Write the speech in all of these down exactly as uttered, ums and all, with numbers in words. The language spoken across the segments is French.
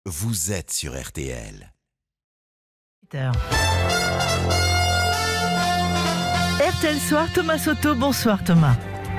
vous êtes sur R T L. R T L Soir, Thomas Soto. Bonsoir Thomas.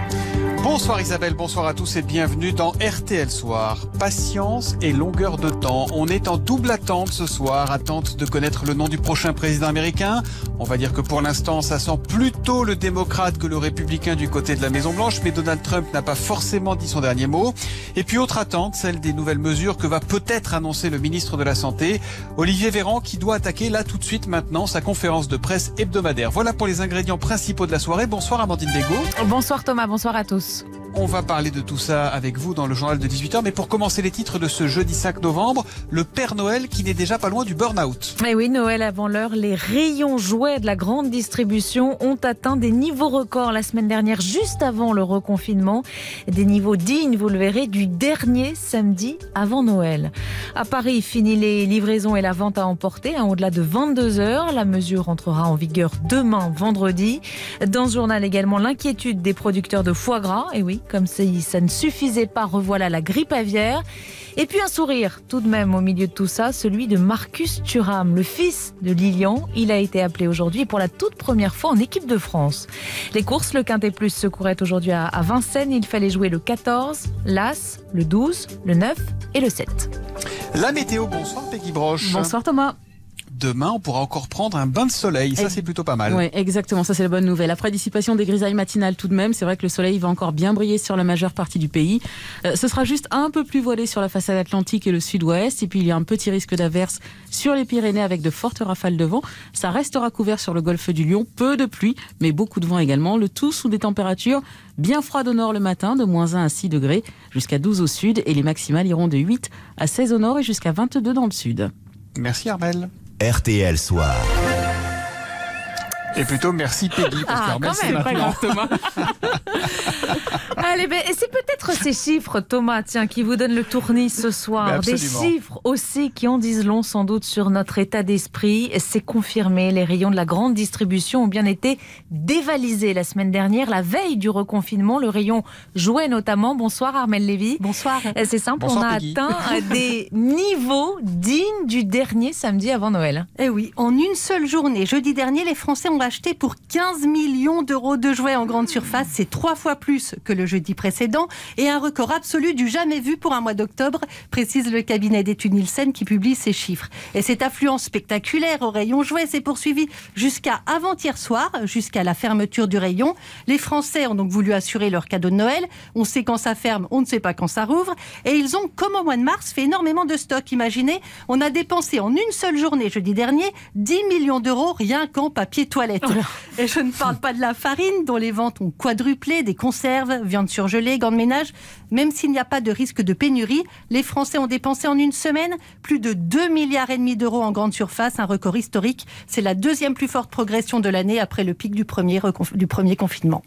Bonsoir Isabelle, bonsoir à tous et bienvenue dans R T L Soir. Patience et longueur de temps. On est en double attente ce soir, attente de connaître le nom du prochain président américain. On va dire que pour l'instant, ça sent plutôt le démocrate que le républicain du côté de la Maison-Blanche, mais Donald Trump n'a pas forcément dit son dernier mot. Et puis autre attente, celle des nouvelles mesures que va peut-être annoncer le ministre de la Santé, Olivier Véran, qui doit attaquer là tout de suite maintenant sa conférence de presse hebdomadaire. Voilà pour les ingrédients principaux de la soirée. Bonsoir Amandine Bégaud. Bonsoir Thomas, bonsoir à tous. On va parler de tout ça avec vous dans le journal de dix-huit heures, mais pour commencer les titres de ce jeudi cinq novembre, le Père Noël qui n'est déjà pas loin du burn-out. Et oui, Noël avant l'heure, les rayons jouets de la grande distribution ont atteint des niveaux records la semaine dernière, juste avant le reconfinement. Des niveaux dignes, vous le verrez, du dernier samedi avant Noël. À Paris, fini les livraisons et la vente à emporter, hein, au-delà de vingt-deux heures. La mesure entrera en vigueur demain, vendredi. Dans ce journal également, l'inquiétude des producteurs de foie gras. Et oui, comme si ça ne suffisait pas, revoilà la grippe aviaire. Et puis un sourire tout de même au milieu de tout ça, celui de Marcus Thuram, le fils de Lilian. Il a été appelé aujourd'hui pour la toute première fois en équipe de France. Les courses, le Quintet Plus se courait aujourd'hui à Vincennes. Il fallait jouer le quatorze, l'As, le douze, le neuf et le sept. La météo, bonsoir Peggy Broche. Bonsoir Thomas. Demain, on pourra encore prendre un bain de soleil. Ça, c'est plutôt pas mal. Oui, exactement. Ça, c'est la bonne nouvelle. Après dissipation des grisailles matinales tout de même, c'est vrai que le soleil va encore bien briller sur la majeure partie du pays. Euh, ce sera juste un peu plus voilé sur la façade atlantique et le sud-ouest. Et puis, il y a un petit risque d'averse sur les Pyrénées avec de fortes rafales de vent. Ça restera couvert sur le golfe du Lion. Peu de pluie, mais beaucoup de vent également. Le tout sous des températures bien froides au nord le matin, de moins un à six degrés, jusqu'à douze au sud. Et les maximales iront de huit à seize au nord et jusqu'à vingt-deux dans le sud. Merci Armelle. R T L Soir. Et plutôt merci Peggy, parce Ah, que Armelle, quand c'est même, pas maintenant. grave, Thomas. Allez, ben, c'est peut-être ces chiffres, Thomas, tiens, qui vous donnent le tournis ce soir. Des chiffres aussi qui en disent long, sans doute, sur notre état d'esprit. C'est confirmé, les rayons de la grande distribution ont bien été dévalisés la semaine dernière, la veille du reconfinement. Le rayon jouet notamment. Bonsoir Armelle Lévy. Bonsoir. C'est simple, Bonsoir, on a Peggy. atteint des niveaux dignes du dernier samedi avant Noël. Eh oui, en une seule journée, jeudi dernier, les Français ont acheté pour quinze millions d'euros de jouets en grande surface. C'est trois fois plus que le jeudi précédent et un record absolu du jamais vu pour un mois d'octobre, précise le cabinet d'études Nielsen qui publie ces chiffres. Et cette affluence spectaculaire au rayon jouets s'est poursuivie jusqu'à avant-hier soir, jusqu'à la fermeture du rayon. Les Français ont donc voulu assurer leur cadeau de Noël. On sait quand ça ferme, on ne sait pas quand ça rouvre. Et ils ont, comme au mois de mars, fait énormément de stock. Imaginez, on a dépensé en une seule journée, jeudi dernier, dix millions d'euros rien qu'en papier toilette. Oh. Et je ne parle pas de la farine, dont les ventes ont quadruplé, des conserves, viande surgelée, gants de ménage. Même s'il n'y a pas de risque de pénurie, les Français ont dépensé en une semaine plus de deux milliards et demi d'euros en grande surface, un record historique. C'est la deuxième plus forte progression de l'année après le pic du premier, reconf- du premier confinement.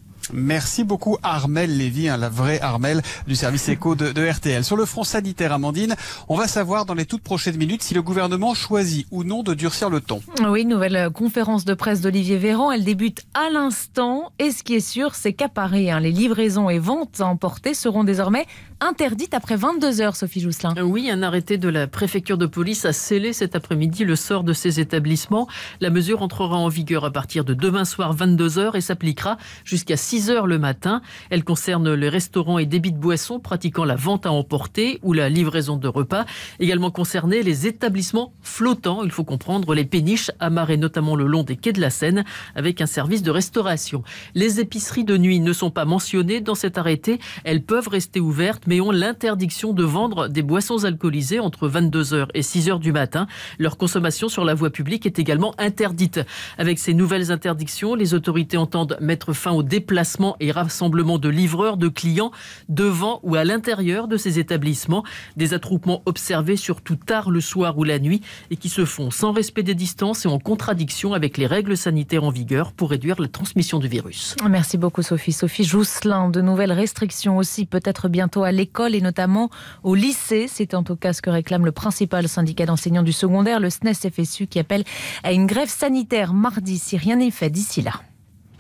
Merci beaucoup Armelle Lévy, hein, la vraie Armelle du service éco de, de R T L. Sur le front sanitaire, Amandine, on va savoir dans les toutes prochaines minutes si le gouvernement choisit ou non de durcir le ton. Oui, nouvelle conférence de presse d'Olivier Véran, elle débute à l'instant. Et ce qui est sûr, c'est qu'à Paris, hein, les livraisons et ventes à emporter seront désormais interdites après vingt-deux heures, Sophie Jousselin. Oui, un arrêté de la préfecture de police a scellé cet après-midi le sort de ces établissements. La mesure entrera en vigueur à partir de demain soir vingt-deux heures et s'appliquera jusqu'à six heures le matin. Elle concerne les restaurants et débits de boissons pratiquant la vente à emporter ou la livraison de repas. Également concernés les établissements flottants, il faut comprendre les péniches amarrées notamment le long des quais de la Seine avec un service de restauration. Les épiceries de nuit ne sont pas mentionnées dans cet arrêté. Elles peuvent rester ouvertes mais ont l'interdiction de vendre des boissons alcoolisées entre vingt-deux heures et six heures du matin. Leur consommation sur la voie publique est également interdite. Avec ces nouvelles interdictions, les autorités entendent mettre fin aux déplacements et rassemblements de livreurs, de clients devant ou à l'intérieur de ces établissements. Des attroupements observés surtout tard le soir ou la nuit et qui se font sans respect des distances et en contradiction avec les règles sanitaires en vigueur pour réduire la transmission du virus. Merci beaucoup Sophie. Sophie Jousselin, de nouvelles restrictions aussi peut-être bientôt à l'école et notamment au lycée. C'est en tout cas ce que réclame le principal syndicat d'enseignants du secondaire, le S N E S F S U, qui appelle à une grève sanitaire mardi si rien n'est fait d'ici là.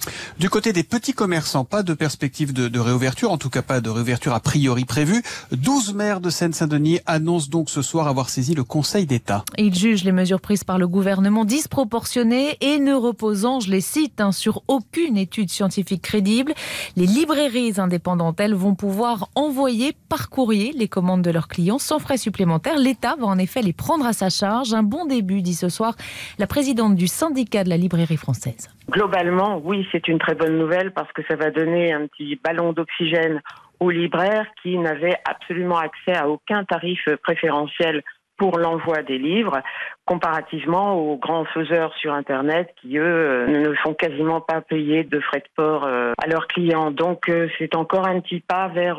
Du côté des petits commerçants, pas de perspective de, de réouverture, en tout cas pas de réouverture a priori prévue. douze maires de Seine-Saint-Denis annoncent donc ce soir avoir saisi le Conseil d'État. Ils jugent les mesures prises par le gouvernement disproportionnées et ne reposant, je les cite, hein, sur aucune étude scientifique crédible. Les librairies indépendantes, elles, vont pouvoir envoyer par courrier les commandes de leurs clients sans frais supplémentaires. L'État va en effet les prendre à sa charge. Un bon début, dit ce soir la présidente du syndicat de la librairie française. Globalement, oui, c'est une très bonne nouvelle parce que ça va donner un petit ballon d'oxygène aux libraires qui n'avaient absolument accès à aucun tarif préférentiel pour l'envoi des livres, comparativement aux grands faiseurs sur Internet qui, eux, ne font quasiment pas payer de frais de port à leurs clients. Donc, c'est encore un petit pas vers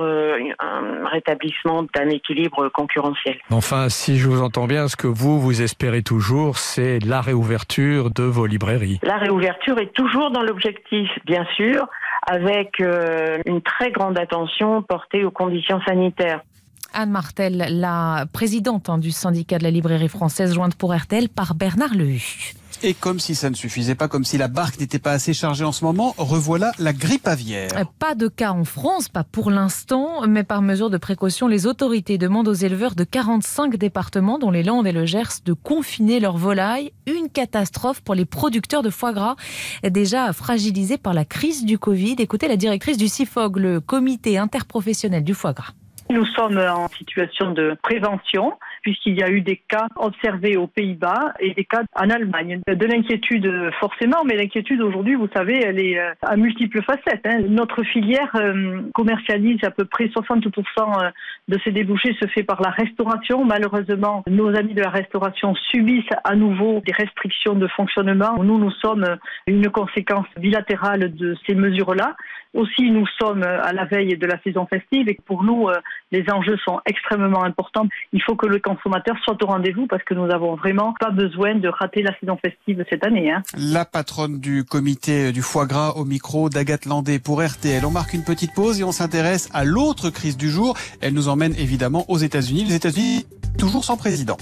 un rétablissement d'un équilibre concurrentiel. Enfin, si je vous entends bien, ce que vous, vous espérez toujours, c'est la réouverture de vos librairies. La réouverture est toujours dans l'objectif, bien sûr, avec une très grande attention portée aux conditions sanitaires. Anne Martel, la présidente hein, du syndicat de la librairie française, jointe pour R T L par Bernard Lehu. Et comme si ça ne suffisait pas, comme si la barque n'était pas assez chargée en ce moment, revoilà la grippe aviaire. Pas de cas en France, pas pour l'instant, mais par mesure de précaution, les autorités demandent aux éleveurs de quarante-cinq départements, dont les Landes et le Gers, de confiner leurs volailles. Une catastrophe pour les producteurs de foie gras, déjà fragilisés par la crise du Covid. Écoutez la directrice du CIFOG, le comité interprofessionnel du foie gras. Nous sommes en situation de prévention puisqu'il y a eu des cas observés aux Pays-Bas et des cas en Allemagne. De l'inquiétude forcément, mais l'inquiétude aujourd'hui, vous savez, elle est à multiples facettes. Hein. Notre filière commercialise à peu près soixante pour cent de ses débouchés se fait par la restauration. Malheureusement, nos amis de la restauration subissent à nouveau des restrictions de fonctionnement. Nous, nous sommes une conséquence bilatérale de ces mesures-là. Aussi, nous sommes à la veille de la saison festive et pour nous, les enjeux sont extrêmement importants. Il faut que le consommateur soit au rendez-vous parce que nous n'avons vraiment pas besoin de rater la saison festive cette année. Hein. La patronne du comité du foie gras au micro d'Agathe Landé pour R T L. On marque une petite pause et on s'intéresse à l'autre crise du jour. Elle nous emmène évidemment aux États-Unis. Les États-Unis, toujours sans président.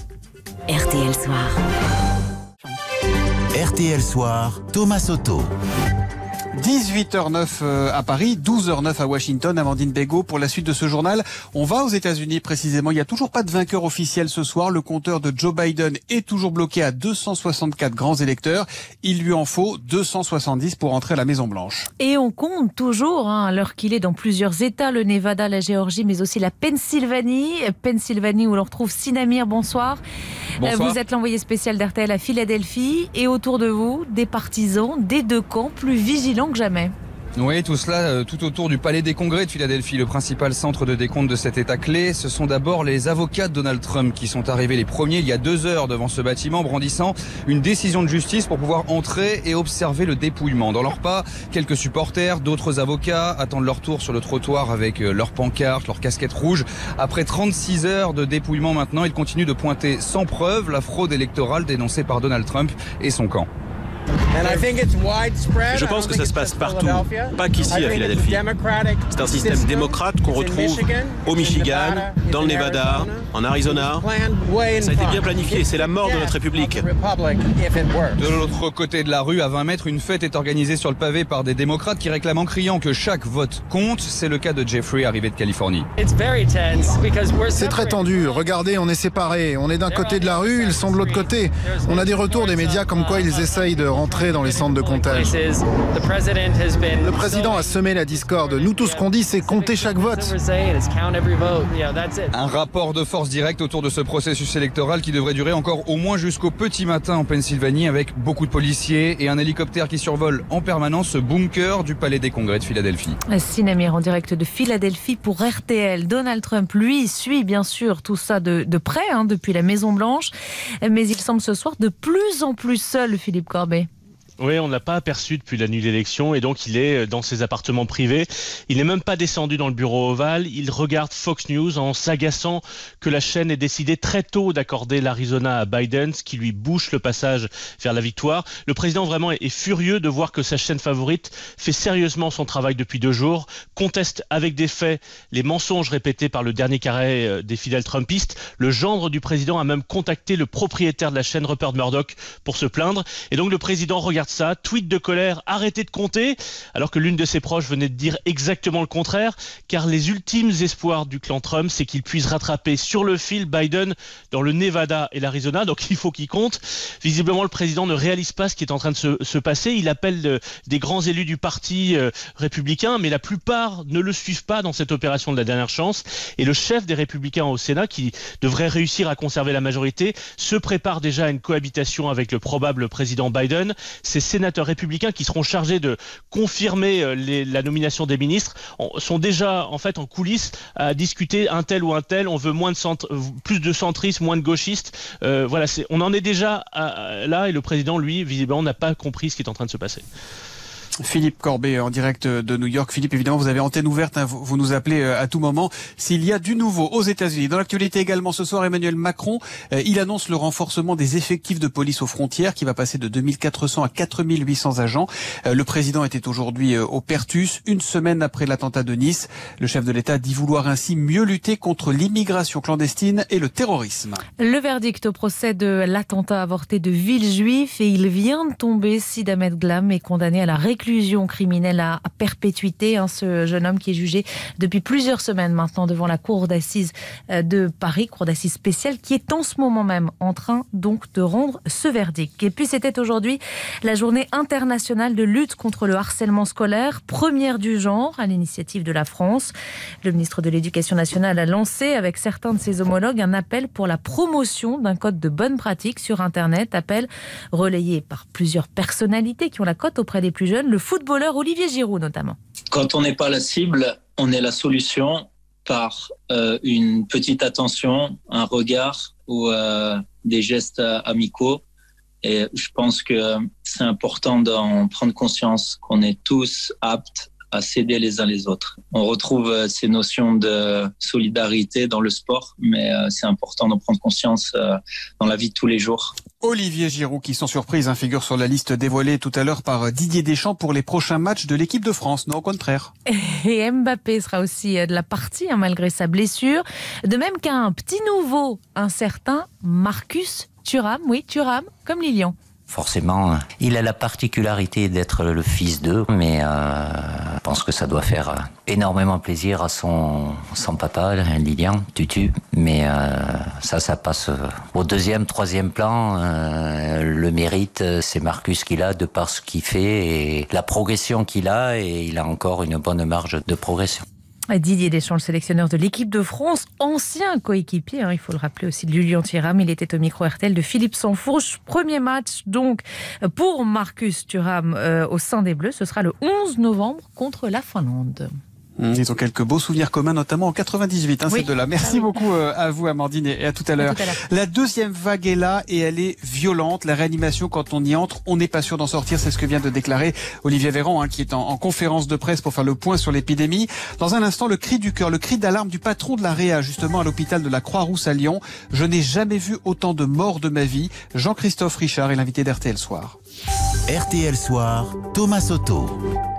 R T L Soir. R T L Soir, Thomas Soto. dix-huit heures neuf à Paris, douze heures neuf à Washington. Amandine Bégaud pour la suite de ce journal. On va aux États-Unis précisément. Il n'y a toujours pas de vainqueur officiel ce soir. Le compteur de Joe Biden est toujours bloqué à deux cent soixante-quatre grands électeurs. Il lui en faut deux cent soixante-dix pour entrer à la Maison-Blanche. Et on compte toujours, hein, à l'heure qu'il est dans plusieurs États, le Nevada, la Géorgie, mais aussi la Pennsylvanie. Pennsylvanie où l'on retrouve Sinamir. Bonsoir. Bonsoir. Vous êtes l'envoyé spécial d'R T L à Philadelphie et autour de vous, des partisans des deux camps plus vigilants que jamais. Oui, tout cela euh, tout autour du Palais des Congrès de Philadelphie, le principal centre de décompte de cet État clé. Ce sont d'abord les avocats de Donald Trump qui sont arrivés les premiers il y a deux heures devant ce bâtiment, brandissant une décision de justice pour pouvoir entrer et observer le dépouillement. Dans leur pas, quelques supporters, d'autres avocats attendent leur tour sur le trottoir avec leurs pancartes, leurs casquettes rouges. Après trente-six heures de dépouillement maintenant, ils continuent de pointer sans preuve la fraude électorale dénoncée par Donald Trump et son camp. Je pense que ça se passe partout, pas qu'ici à Philadelphie. C'est un système démocrate qu'on retrouve au Michigan, dans le Nevada, en Arizona. Ça a été bien planifié, c'est la mort de notre République. De l'autre côté de la rue, à vingt mètres, une fête est organisée sur le pavé par des démocrates qui réclament en criant que chaque vote compte. C'est le cas de Jeffrey, arrivé de Californie. C'est très tendu. Regardez, on est séparés. On est d'un côté de la rue, ils sont de l'autre côté. On a des retours des médias comme quoi ils essayent de rentrer dans les centres de comptage. Le président a semé la discorde. Nous, tout ce qu'on dit, c'est compter chaque vote. Un rapport de force direct autour de ce processus électoral qui devrait durer encore au moins jusqu'au petit matin en Pennsylvanie, avec beaucoup de policiers et un hélicoptère qui survole en permanence ce bunker du Palais des Congrès de Philadelphie. Sinamir en direct de Philadelphie pour R T L. Donald Trump, lui, suit bien sûr tout ça de, de près, hein, depuis la Maison-Blanche, mais il semble ce soir de plus en plus seul, Philippe Corbet. Oui, on ne l'a pas aperçu depuis la nuit de l'élection et donc il est dans ses appartements privés. Il n'est même pas descendu dans le bureau ovale. Il regarde Fox News en s'agaçant que la chaîne ait décidé très tôt d'accorder l'Arizona à Biden, ce qui lui bouche le passage vers la victoire. Le président vraiment est furieux de voir que sa chaîne favorite fait sérieusement son travail depuis deux jours, conteste avec des faits les mensonges répétés par le dernier carré des fidèles trumpistes. Le gendre du président a même contacté le propriétaire de la chaîne, Rupert Murdoch, pour se plaindre. Et donc le président regarde regarde ça, tweet de colère, arrêtez de compter, alors que l'une de ses proches venait de dire exactement le contraire, car les ultimes espoirs du clan Trump, c'est qu'il puisse rattraper sur le fil Biden dans le Nevada et l'Arizona, donc il faut qu'il compte. Visiblement, le président ne réalise pas ce qui est en train de se, se passer. Il appelle de, des grands élus du parti euh, républicain, mais la plupart ne le suivent pas dans cette opération de la dernière chance. Et le chef des républicains au Sénat, qui devrait réussir à conserver la majorité, se prépare déjà à une cohabitation avec le probable président Biden. Ces sénateurs républicains qui seront chargés de confirmer les, la nomination des ministres sont déjà en fait en coulisses à discuter un tel ou un tel. On veut moins de centre, plus de centristes, moins de gauchistes. Euh, voilà, c'est, on en est déjà à, à, là et le président, lui, visiblement, n'a pas compris ce qui est en train de se passer. Philippe Corbet en direct de New York. Philippe, évidemment, vous avez antenne ouverte, hein, vous, vous nous appelez à tout moment s'il y a du nouveau aux États-Unis. Dans l'actualité également ce soir, Emmanuel Macron, euh, il annonce le renforcement des effectifs de police aux frontières qui va passer de deux mille quatre cents à quatre mille huit cents agents. Euh, le président était aujourd'hui euh, au Pertus, une semaine après l'attentat de Nice. Le chef de l'État dit vouloir ainsi mieux lutter contre l'immigration clandestine et le terrorisme. Le verdict au procès de l'attentat avorté de Villejuif et il vient de tomber. Sid Ahmed Glam est condamné à la réclusion criminelle à perpétuité. Hein, ce jeune homme qui est jugé depuis plusieurs semaines maintenant devant la cour d'assises de Paris, cour d'assises spéciale, qui est en ce moment même en train donc de rendre ce verdict. Et puis c'était aujourd'hui la journée internationale de lutte contre le harcèlement scolaire, première du genre à l'initiative de la France. Le ministre de l'Éducation nationale a lancé avec certains de ses homologues un appel pour la promotion d'un code de bonne pratique sur Internet, appel relayé par plusieurs personnalités qui ont la cote auprès des plus jeunes, le footballeur Olivier Giroud notamment. Quand on n'est pas la cible, on est la solution par euh, une petite attention, un regard ou euh, des gestes amicaux. Et je pense que c'est important d'en prendre conscience qu'on est tous aptes à s'aider les uns les autres. On retrouve ces notions de solidarité dans le sport, mais c'est important d'en prendre conscience dans la vie de tous les jours. Olivier Giroud, qui sans surprise hein, figure sur la liste dévoilée tout à l'heure par Didier Deschamps pour les prochains matchs de l'équipe de France. Non, au contraire. Et Mbappé sera aussi de la partie hein, malgré sa blessure. De même qu'un petit nouveau, un certain Marcus Thuram. Oui, Thuram, comme Lilian. Forcément, il a la particularité d'être le fils d'eux, mais euh, je pense que ça doit faire énormément plaisir à son, son papa, Lilian, Tutu. Mais euh, ça, ça passe au deuxième, troisième plan. Euh, le mérite, c'est Marcus qu'il a de par ce qu'il fait et la progression qu'il a, et il a encore une bonne marge de progression. Didier Deschamps, le sélectionneur de l'équipe de France, ancien coéquipier, hein, il faut le rappeler aussi, de Lilian Thuram. Il était au micro R T L de Philippe Sansfourche. Premier match donc pour Marcus Thuram euh, au sein des Bleus. Ce sera le onze novembre contre la Finlande. Ils ont quelques beaux souvenirs communs, notamment en quatre-vingt-dix-huit, hein, oui. ces deux-là. Merci beaucoup euh, à vous, Amandine, et à tout à l'heure. À tout à l'heure. La deuxième vague est là et elle est violente. La réanimation, quand on y entre, on n'est pas sûr d'en sortir. C'est ce que vient de déclarer Olivier Véran, hein, qui est en, en conférence de presse pour faire le point sur l'épidémie. Dans un instant, le cri du cœur, le cri d'alarme du patron de la Réa, justement à l'hôpital de la Croix-Rousse à Lyon. Je n'ai jamais vu autant de morts de ma vie. Jean-Christophe Richard est l'invité d'R T L Soir. R T L Soir, Thomas Soto.